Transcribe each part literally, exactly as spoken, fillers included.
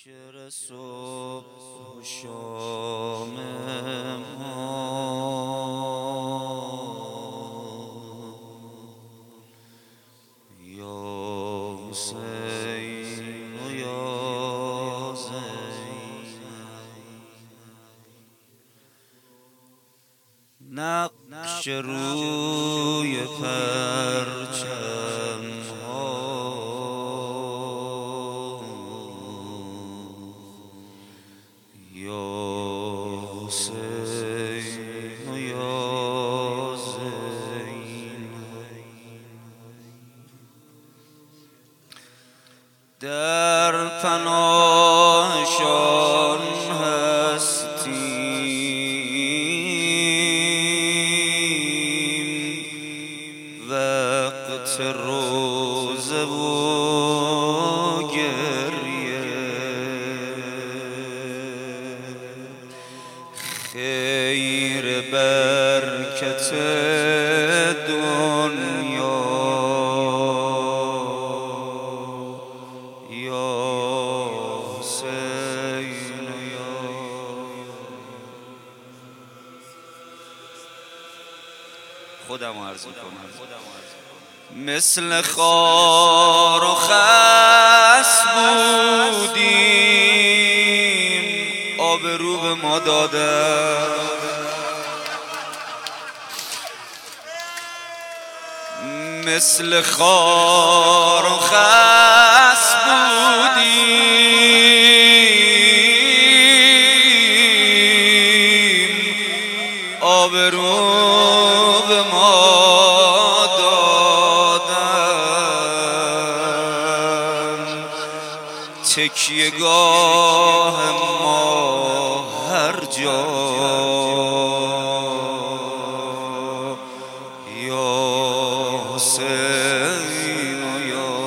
شعر صبح و شام ما یا حسین و یا زینب، نقش روی پرچم حسین و یا زینب، در پناهشان هستیم وقت روزه و گریه، خیر برکت دنیا یا حسین یا خودم عرض کنم. مثل خار و خس بودیم، آبرو به ما دادن، مثل خار و خس بودیم، آبرو به ما دادن، تکیه گاه ما هر جا یا حسین و یا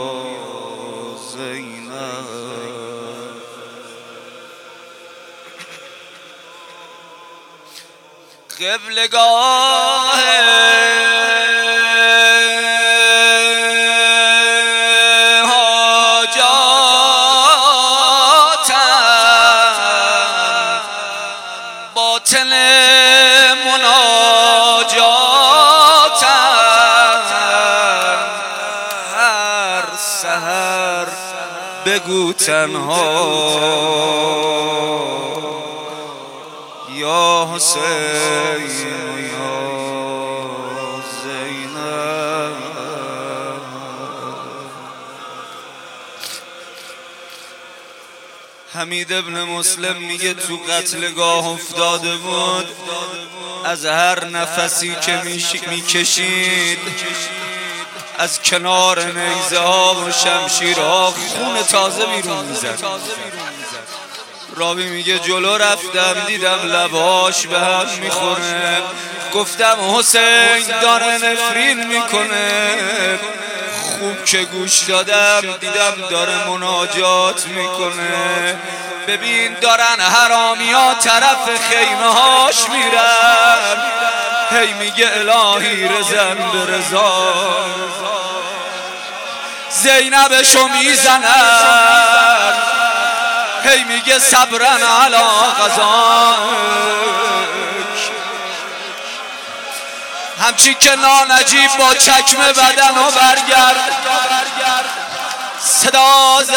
زینب، قبلگاه حاجاتم، باطن مناجاتم، هر سحر بگو تنها یا حسین و یا زینب. حمید ابن مسلم میگه تو قتلگاه افتاده بود، از هر نفسی که میکشید از کنار نیزه ها و شمشیرها خون تازه بیرون میزد. راوی میگه جلو رفتم دیدم لباش به هم میخوره، گفتم حسین داره نفرین میکنه، خوب که گوش دادم دیدم داره مناجات میکنه، ببین دارن حرامی ها طرف خیمه هاش میرن، هی میگه الهی رزن به رضا، زینبشو میزنن، هی میگه صبرن علی قضاک، همچین که نانجیب با چکمه بدن و برگرد صدا زد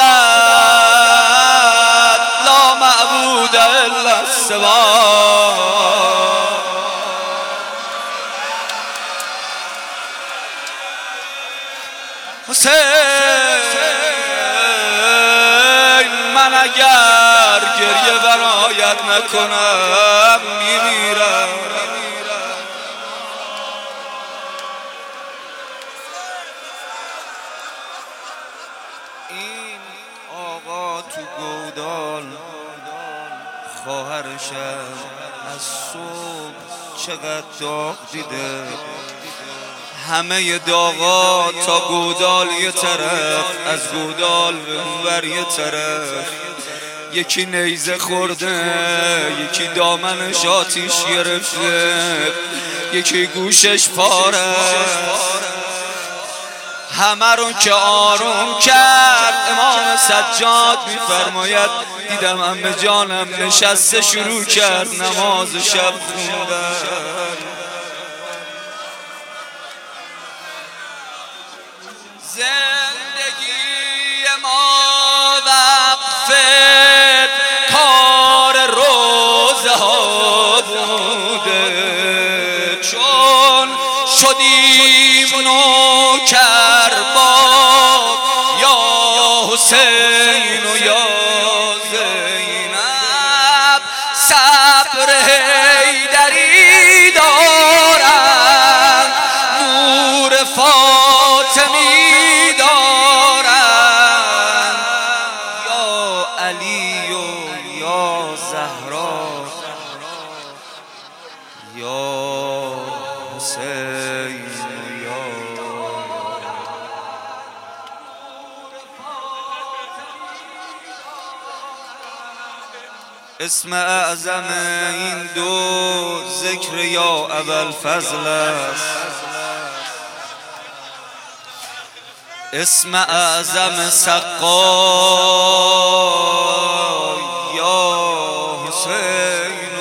لا معبود الا سوا، حسین من اگر گریه برایت نکنم میمیرم، این آقا تو گودال خواهرشم از صبح چقدر داغ دیده، همه داغا تا گودال یه طرف، از گودال به اونور یه طرف، یکی نیزه خورده، یکی دامنش آتیش گرفته، یکی گوشش پاره، همه رو که آروم کرد. امام سجاد میفرماید دیدم عمه جانم نشسته شروع کرد نماز شب خوندن. زندگی ما وقفه کار روزه ها بوده، چون شدیم نوکر با یا حسین و یا زینب، صبر حیدری دارند، نور فاطمی دارند، یا علی و یا زهرا یا حسین یا اسم اعظم این دو ذکر یا ابوالفضل است. اسم اعظم سقا یا حسین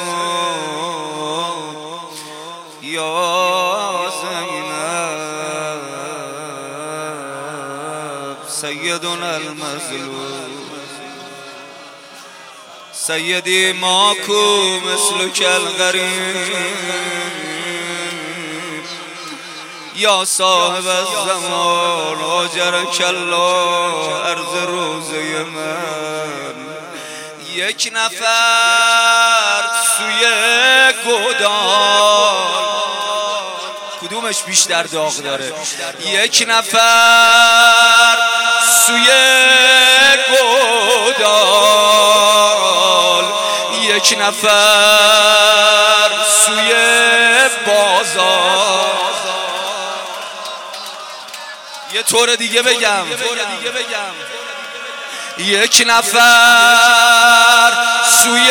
یا زینب، سیدنا المظلوم سیدی ماکو مثلک الغریب، یا صاحب الزمان آجرک الله عرض روزه من. یک نفر سوی گودال، کدومش بیشتر داغ داره؟ یک نفر سوی گودال، یک نفر سوی بازار. یه طور دیگه بگم، یک نفر سوی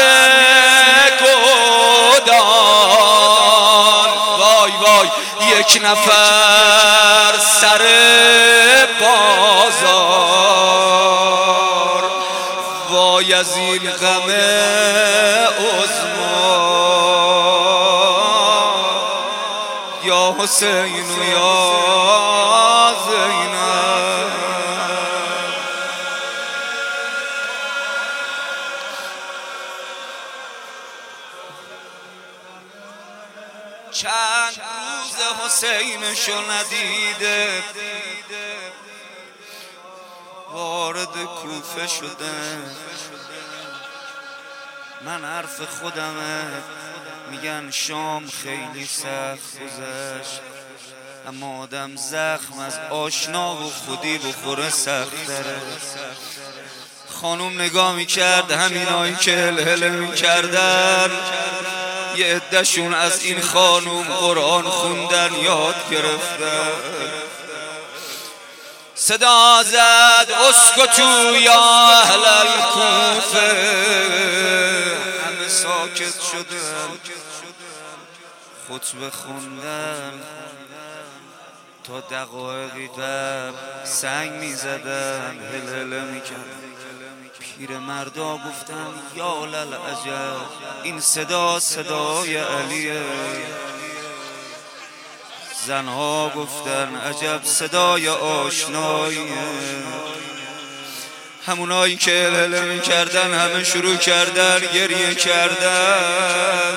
گودال، وای وای، یک نفر سر بازار. وای از این غم عظما یا حسین و یا زینب. چند روز حسینشو ندیده، وارد کوفه شده. من حرف خودمه، میگن شام خیلی سخت گذشت، اما آدم زخم از آشنا و خودی بخوره سخت داره. خانوم نگاه میکرد، همینایی که هلهله میکردن یه عده‌شون از این خانوم قرآن خوندن یاد گرفتن. صدا زد اسکتو یا اهل الکوفه، همه ساکت شدن، خطبه خوندن تا دقایقی قبل سنگ میزدن، هلهله میکردن. پیر مردا گفتن یا للعجب، این صدا صدای علیه. زنها گفتن عجب صدای آشناییه. همونایی که هلهله میکردن همه شروع کردن گریه کردن.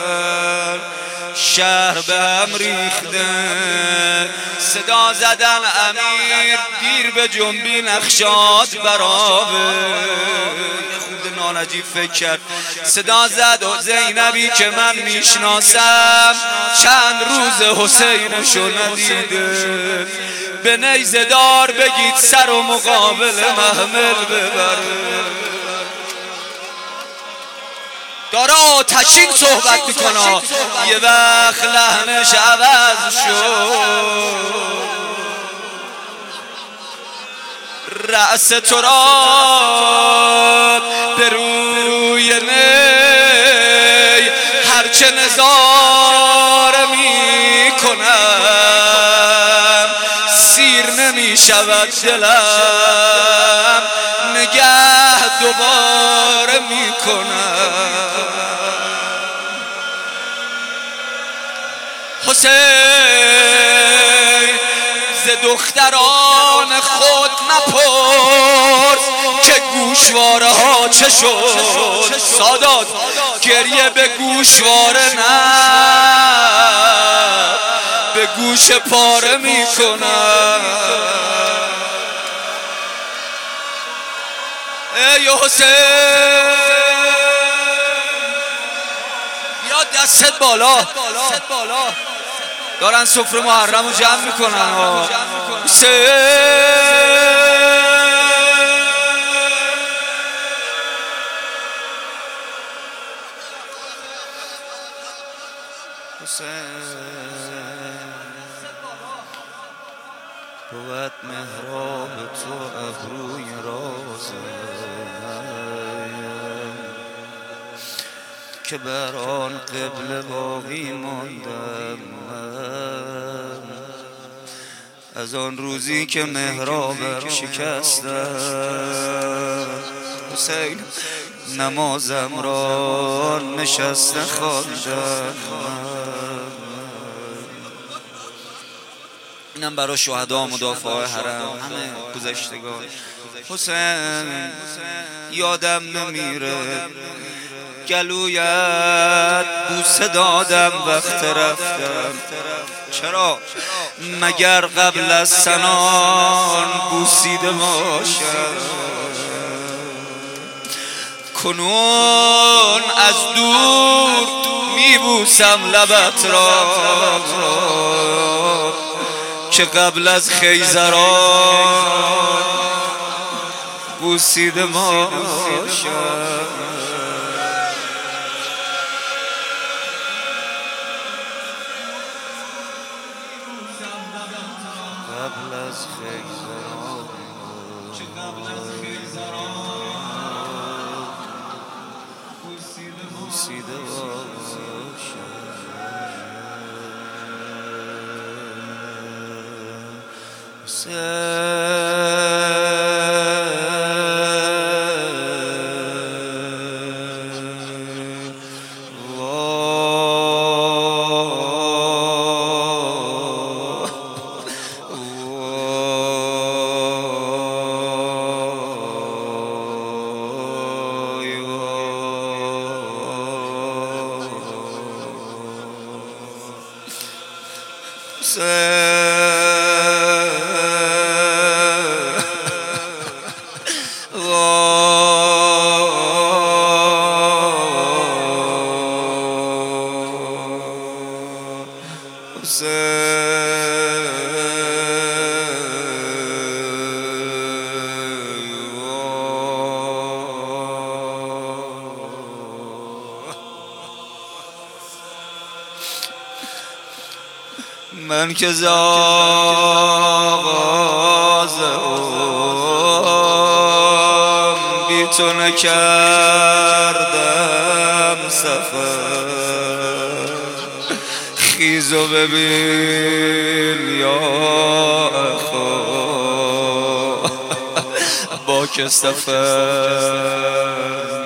شهر به هم ریخته، صدا زدن امیر دیر به جنبی نخشاد برابه. خود نانجیب فکر کرد، صدا زد و زینبی که من میشناسم چند روز حسینشو ندیده، به نیزه دار بگید سر و مقابل محمل ببره. داره آتشین صحبت میکنه، یه وقت لحنش عوض شد. رأس تراب به روی نی، هرچه نظاره میکنم سیر نمی شود دلم نگه دوباره می کنم. حسین ز دختران خود مپرس که گوشواره ها چه شد. سادات گریه به گوشواره نه به گوش پاره می کنم. ای حسین بیا دستت بالا، دارن سفره محرم رو جمع میکنن. حسین بود محراب تو ابروی رازم که بر آن قبله باقی ماندم از آن روزی که محرابم شکستم. حسین نمازم را نشسته خواندم. اینم برای شهدا مدافع حرم همه گذشتگان. حسین یادم نمیره گلویت بوسه دادم وقت رفتم. چرا مگر قبل از سنان بوسیده باشم؟ کنون از دور میبوسم لبت را که قبل از خیزران بوسیده باشم. قبل از خیزران که قبل از خیزران بوسیده باشم. من که ز آغاز عمر بی تو نکردم سفر. خیز و ببین یا اخا با که سفر